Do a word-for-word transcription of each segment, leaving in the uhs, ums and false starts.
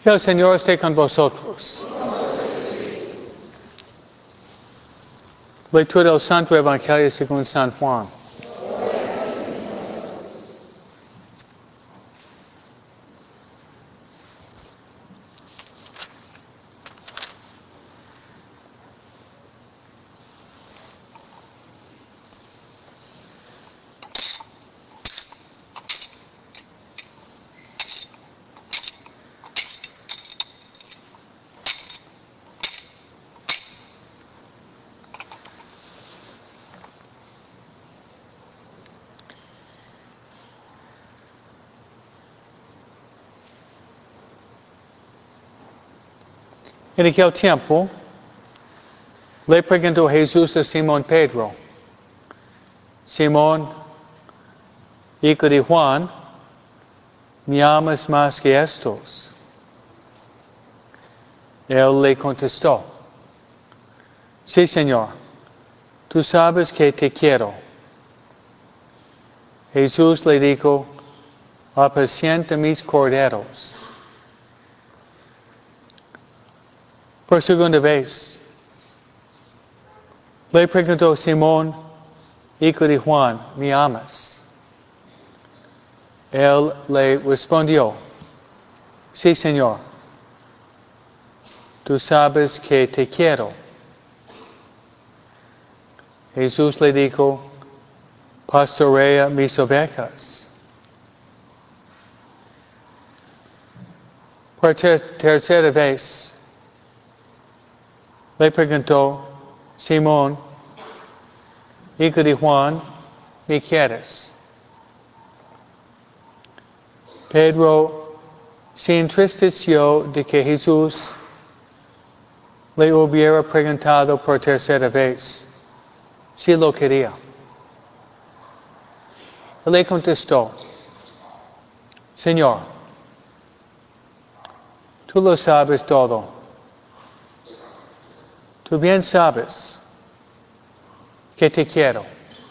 Y el Señor esté con vosotros. Lectura del Santo Evangelio según San Juan. En aquel tiempo, le preguntó Jesús a Simón Pedro: Simón, hijo de Juan, ¿me amas más que estos? Él le contestó: Sí, Señor, tú sabes que te quiero. Jesús le dijo: apacienta mis corderos. Por segunda vez, le preguntó Simón, hijo de Juan, ¿me amas? Él le respondió: Sí, Señor, tú sabes que te quiero. Jesús le dijo: pastorea mis ovejas. Por ter tercera vez, le preguntó Simón, hijo de Juan, ¿me quieres? Pedro se entristeció de que Jesús le hubiera preguntado por tercera vez si lo quería. Él le contestó: Señor, tú lo sabes todo. Tú bien sabes que te quiero.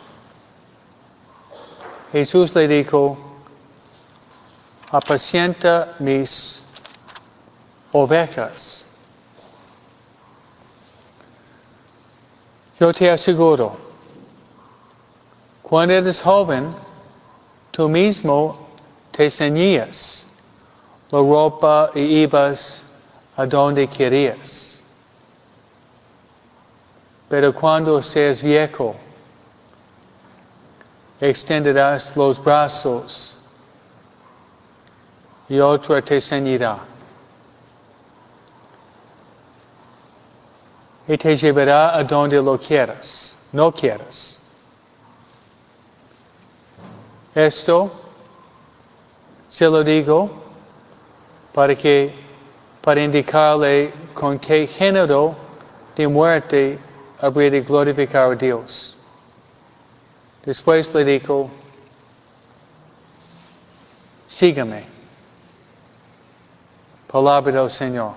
Jesús le dijo: apacienta mis ovejas. Yo te aseguro, cuando eres joven, tú mismo te ceñías la ropa y ibas a donde querías. Pero cuando seas viejo, extenderás los brazos y otro te ceñirá y te llevará a donde lo quieras, no quieras. Esto se lo digo para que, para indicarle con qué género de muerte habría de glorificar a Dios. Después le dijo: sígame. Palabra del Señor.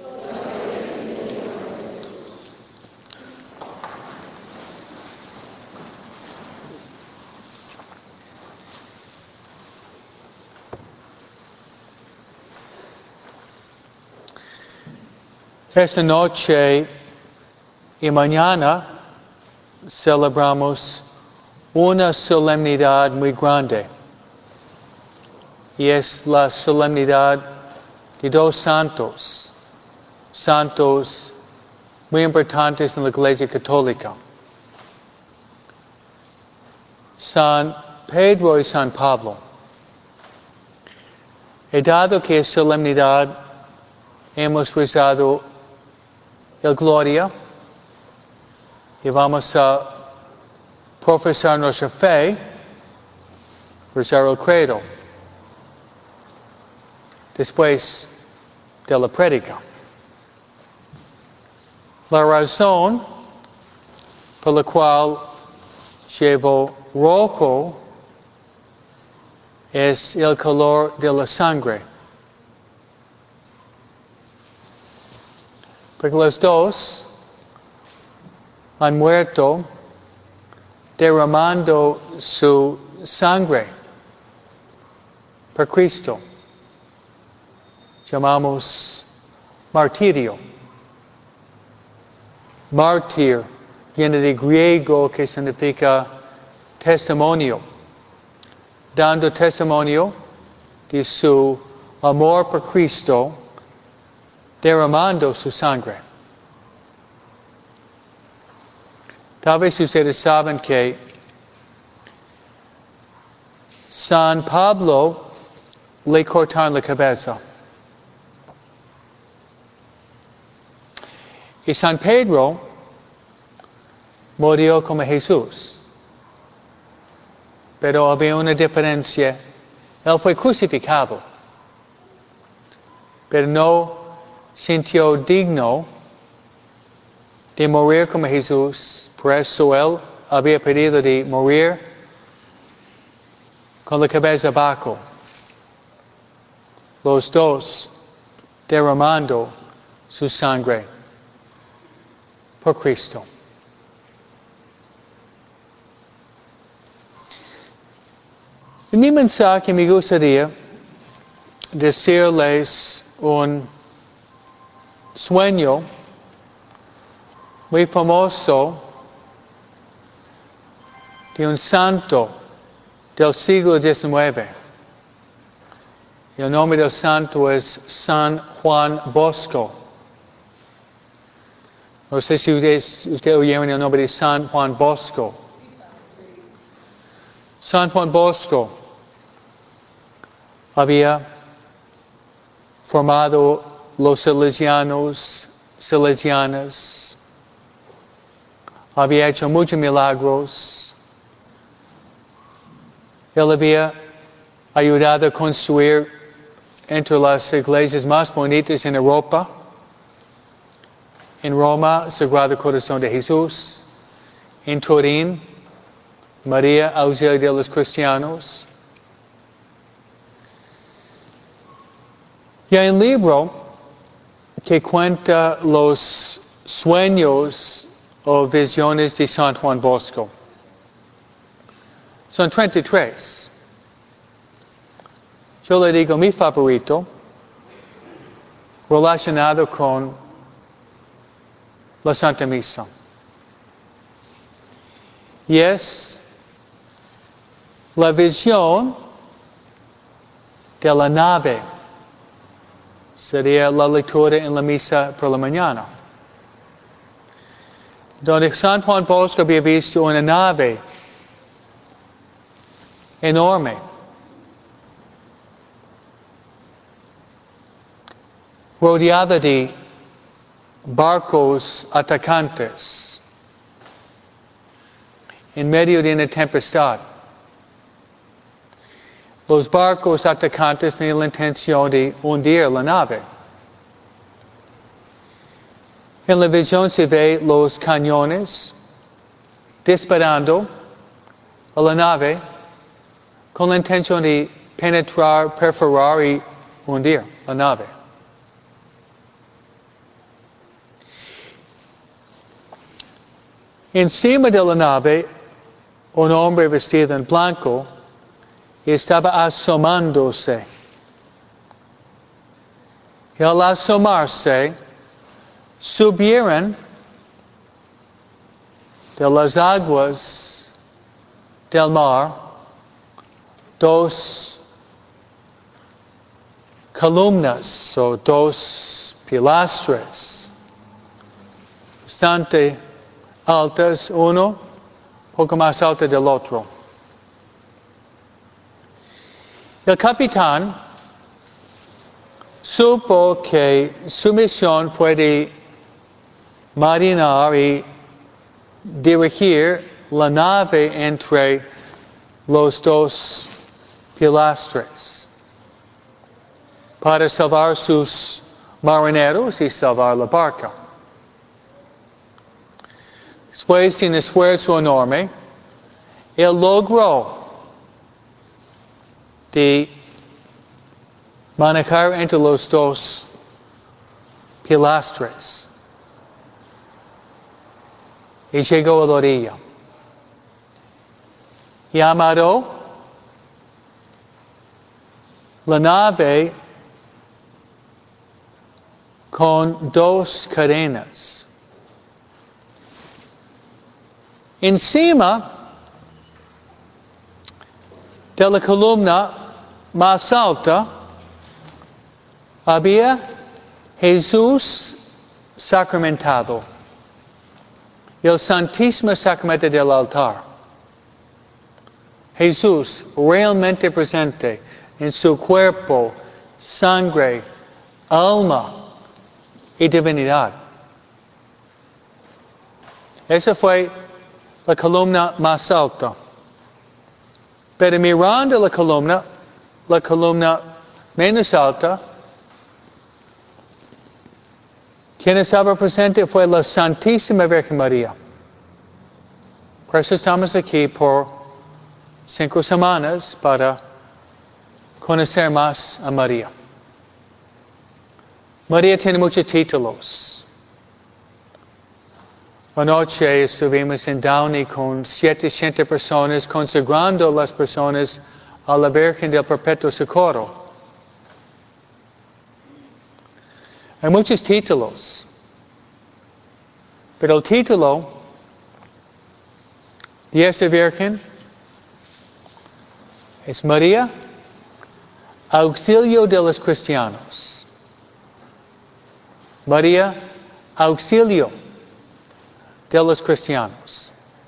Esta noche y mañana celebramos una solemnidad muy grande, y es la solemnidad de dos santos, santos muy importantes en la Iglesia Católica: San Pedro y San Pablo. Y dado que es solemnidad, hemos rezado el Gloria y vamos a profesar nuestra fe, rezar el credo, después de la prédica. La razón por la cual llevo rojo es el color de la sangre. Porque los dos han muerto derramando su sangre por Cristo. llamamos martirio. Mártir viene de griego que significa testimonio, dando testimonio de su amor por Cristo, derramando su sangre. Tal vez ustedes saben que San Pablo le cortaron la cabeza. Y San Pedro murió como Jesús. Pero había una diferencia. Él fue crucificado, pero no sintió digno de morir como Jesús. Por eso él había pedido de morir con la cabeza abajo. Los dos derramando su sangre por Cristo. En mi mensaje me gustaría decirles un sueño muy famoso de un santo del siglo diecinueve. El nombre del santo es San Juan Bosco. No sé si ustedes, ustedes oyeron el nombre de San Juan Bosco. San Juan Bosco había formado los salesianos, salesianas, había hecho muchos milagros. Él había ayudado a construir entre las iglesias más bonitas en Europa. En Roma, Sagrado Corazón de Jesús. En Turín, María Auxilio de los Cristianos. Y hay un libro que cuenta los sueños o visiones de San Juan Bosco. Son treinta y tres. Yo le digo mi favorito, relacionado con la Santa Misa. Y es la visión de la nave. Sería la lectura en la misa por la mañana. Donde San Juan Bosco había visto una nave enorme, rodeada de barcos atacantes en medio de una tempestad. Los barcos atacantes tenían la intención de hundir la nave. En la visión se ve los cañones disparando a la nave con la intención de penetrar, perforar y hundir la nave. Encima de la nave, un hombre vestido en blanco estaba asomándose. Y al asomarse, subieron de las aguas del mar dos columnas o dos pilastras bastante altas, uno poco más alto del otro. El capitán supo que su misión fue de marinar y dirigir la nave entre los dos pilastras para salvar sus marineros y salvar la barca. Después de un esfuerzo enorme, él logró de manejar entre los dos pilastras y llegó a la orilla. Y amarró la nave con dos cadenas. Encima de la columna más alta había Jesús sacramentado, el Santísimo Sacramento del altar. Jesús realmente presente en su cuerpo, sangre, alma y divinidad. Esa fue la columna más alta. Pero mirando la columna, la columna menos alta, quien estaba presente fue la Santísima Virgen María. Por eso estamos aquí por cinco semanas para conocer más a María. María tiene muchos títulos. Anoche estuvimos en Downey con setecientas personas consagrando las personas a la Virgen del Perpetuo Socorro. Hay muchos títulos, pero el título de esta Virgen es María, auxilio de los cristianos. María, auxilio de los cristianos.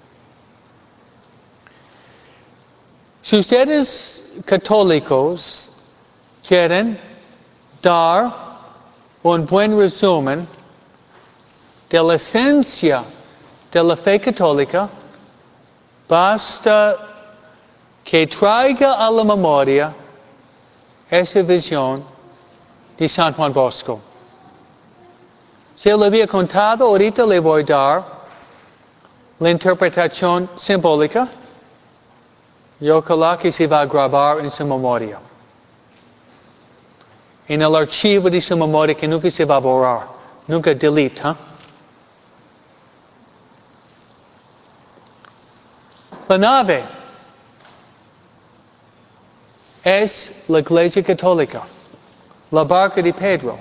Si ustedes católicos quieren dar un buen resumen de la esencia de la fe católica, basta que traiga a la memoria esa visión de San Juan Bosco. Si lo había contado, ahorita le voy a dar la interpretación simbólica y ojalá que se va a grabar en su memoria. En el archivo de su memoria que nunca se va a borrar, nunca delete, ¿eh? La nave es la Iglesia Católica, la barca de Pedro.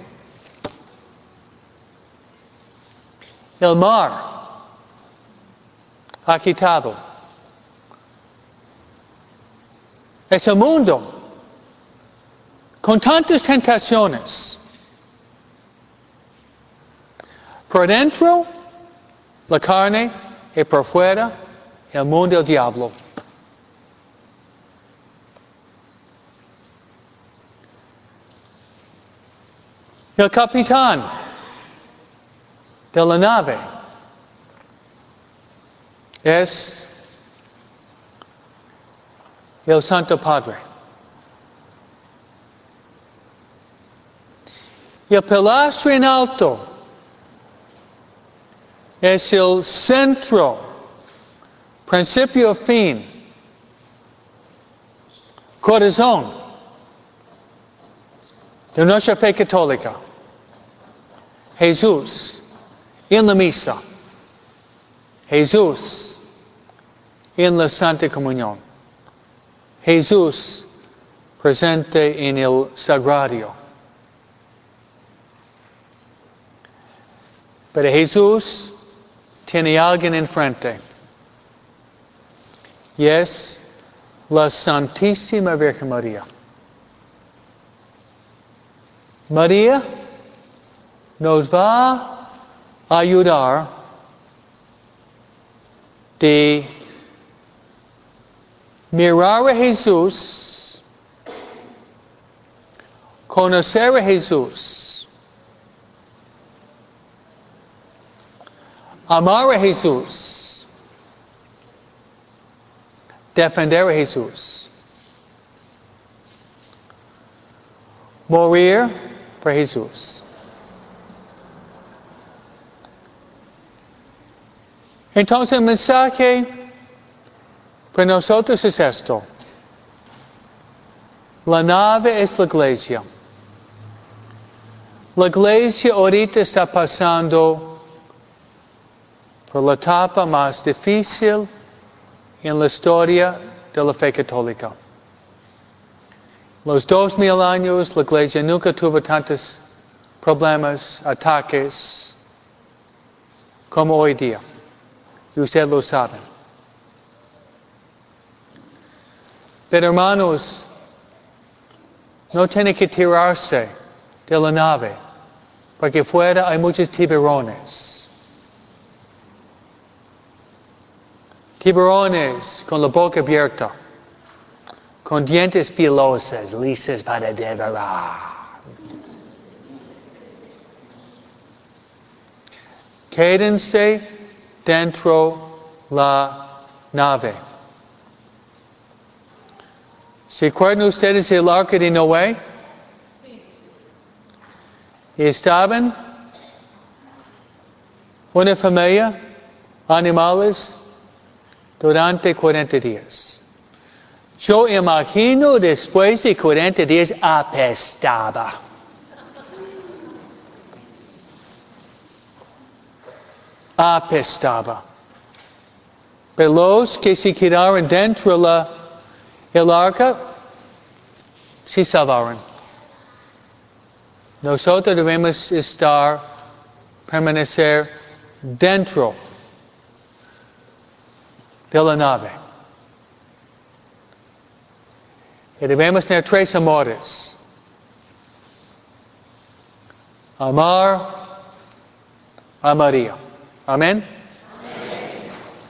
El mar agitado es el mundo con tantas tentaciones. Por dentro, la carne, y por fuera, el mundo del diablo. El capitán de la nave es el Santo Padre. Y el pilastro en alto es el centro, principio, fin, corazón de nuestra fe católica. Jesús en la misa. Jesús en la Santa Comunión. Jesús presente en el sagrario. Pero Jesús tiene a alguien enfrente. Y es la Santísima Virgen María. María nos va a ayudar de mirar a Jesús, conocer a Jesús, amar a Jesús, defender a Jesús, morir por Jesús. Entonces el mensaje para nosotros es esto. La nave es la iglesia. La iglesia ahorita está pasando por la etapa más difícil en la historia de la fe católica. Los dos mil años la iglesia nunca tuvo tantos problemas, ataques, como hoy día. Y ustedes lo saben. Pero hermanos, no tiene que tirarse de la nave, porque fuera hay muchos tiburones. Tiburones con la boca abierta, con dientes filosos, listos para devorar. Quédense dentro la nave. ¿Se acuerdan ustedes del arca de Noé? Sí. Y estaban una familia, animales, durante cuarenta días. Yo imagino después de cuarenta días apestaba. Apestaba. Pero los que se quedaron dentro la, el arca, se salvaron. Nosotros debemos estar, permanecer dentro de la nave. Y debemos tener tres amores. Amar a María. Amén. Amén.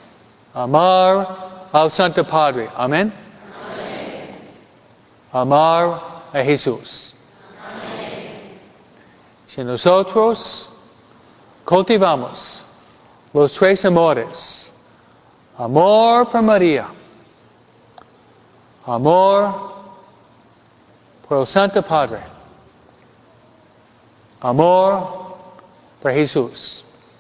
Amar al Santo Padre. Amén. Amén. Amar a Jesús. Amén. Si nosotros cultivamos los tres amores, amor por María, amor por el Santo Padre, amor por Jesús,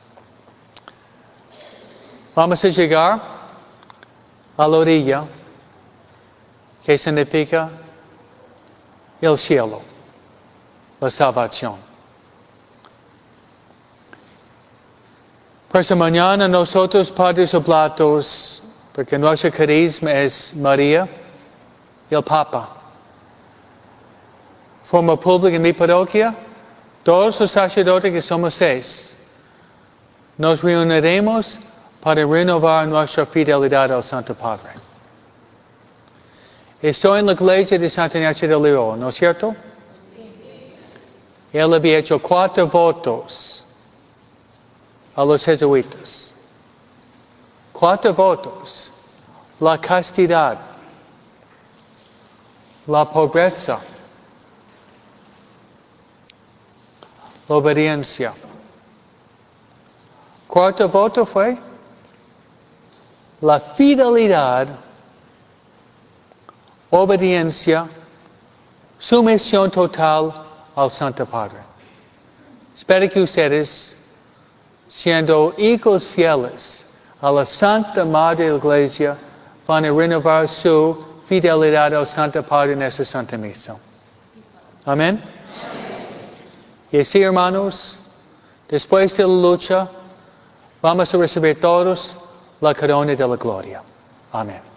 vamos a llegar a la orilla que significa el cielo, la salvación. Por esa mañana nosotros, Padres Oblatos, porque nuestro carisma es María y el Papa. Forma pública en mi parroquia, todos los sacerdotes que somos seis, nos reuniremos para renovar nuestra fidelidad al Santo Padre. Estoy en la iglesia de Santa Ignacia de León, ¿no es cierto? Sí. Él había hecho cuatro votos a los jesuitas. Cuatro votos. La castidad, la pobreza, la obediencia. Cuarto voto fue la fidelidad, obediencia, sumisión total al Santo Padre. Espero que ustedes, siendo hijos fieles a la Santa Madre de la Iglesia, van a renovar su fidelidad al Santo Padre en esta Santa Misa. Amén. Y así, hermanos, después de la lucha, vamos a recibir todos la corona de la gloria. Amén.